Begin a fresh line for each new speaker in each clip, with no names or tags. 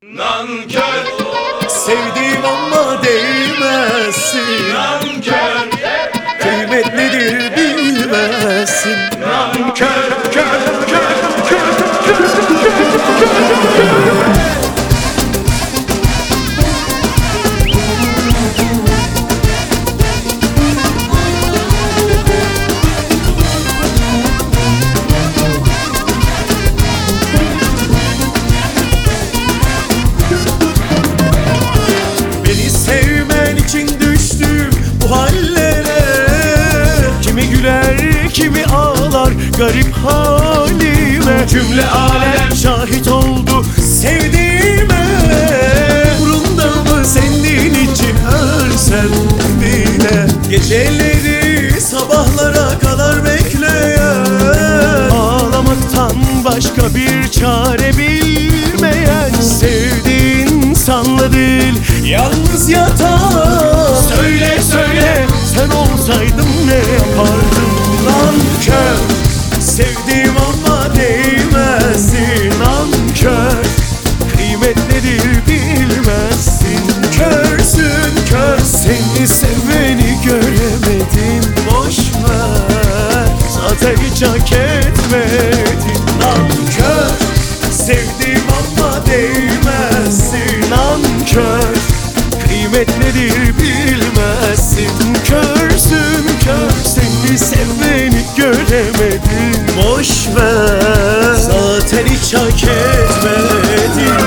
Nankör.
Sevdim ama değmezsin.
Nankör.
Kıymet nedir bilmezsin.
Nankör. Kör, kör,
Beni sevmen için düştüm bu hallere. Kimi güler kimi ağlar garip halime. Cümle alem şahit oldu sevdiğime. Umrumda mı senin için ölsem bile. Geceleri sabahlara kadar bekleyen, ağlamaktan başka bir çare bilmeyen, sevdiğin insanla değil yalnız yatan. Söyle söyle sen olsaydın ne yapardın? Nankör. Sevdim ama değmezsin. Nankör. Kıymet nedir bilmezsin. Körsün kör, seni seveni göremedim. Boş ver, zaten hiç hak etmedin. Nankör. Sevdim ama değmezsin. Nankör. Kıymet nedir bilmezsin. Körsün kör, seni seveni göremedim. Boş ver, zaten hiç hak etmedin.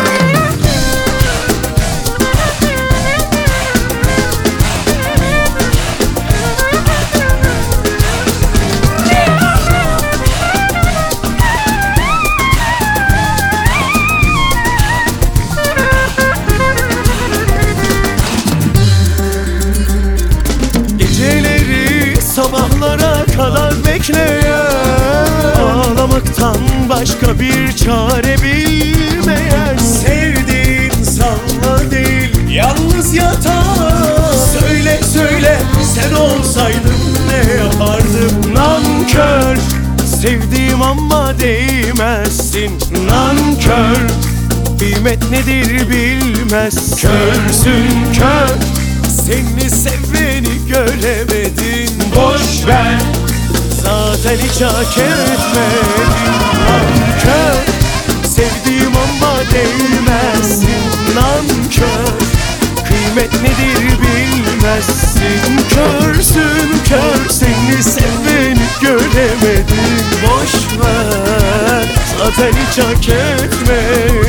Geceleri sabahlara kadar bekleyen, ağlamaktan başka bir çare bilmeyen, sevdiğin insanla değil yalnız yatan. Söyle söyle sen olsaydın ne yapardım? Nankör. Sevdim ama değmezsin. Nankör. Kıymet nedir bilmez. Körsün kör, seni seveni göremedin. Boş ver, zaten hiç hak etmedin. Nankör. Sevdim ama değmezsin. Nankör. Kıymet nedir bilmezsin. Körsün kör, seni seveni göremedin. Boş ver, zaten hiç hak etmedin.